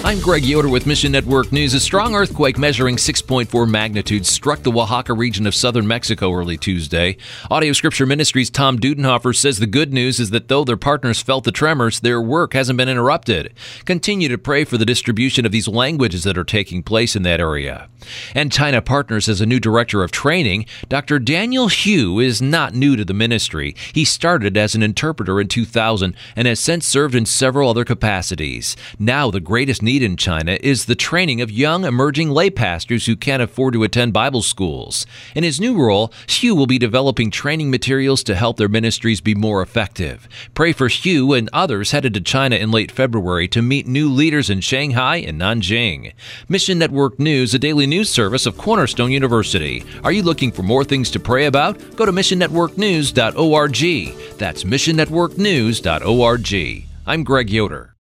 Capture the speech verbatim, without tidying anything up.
I'm Greg Yoder with Mission Network News. A strong earthquake measuring six point four magnitude struck the Oaxaca region of southern Mexico early Tuesday. Audio Scripture Ministries' Tom Dudenhofer says the good news is that though their partners felt the tremors, their work hasn't been interrupted. Continue to pray for the distribution of these languages that are taking place in that area. And China Partners has a new director of training. Doctor Daniel Hu is not new to the ministry. He started as an interpreter in two thousand and has since served in several other capacities. Now the greatest need in China is the training of young emerging lay pastors who can't afford to attend Bible schools. In his new role, Hugh will be developing training materials to help their ministries be more effective. Pray for Hugh and others headed to China in late February to meet new leaders in Shanghai and Nanjing. Mission Network News, a daily news service of Cornerstone University. Are you looking for more things to pray about? Go to mission network news dot org. That's mission network news dot org. I'm Greg Yoder.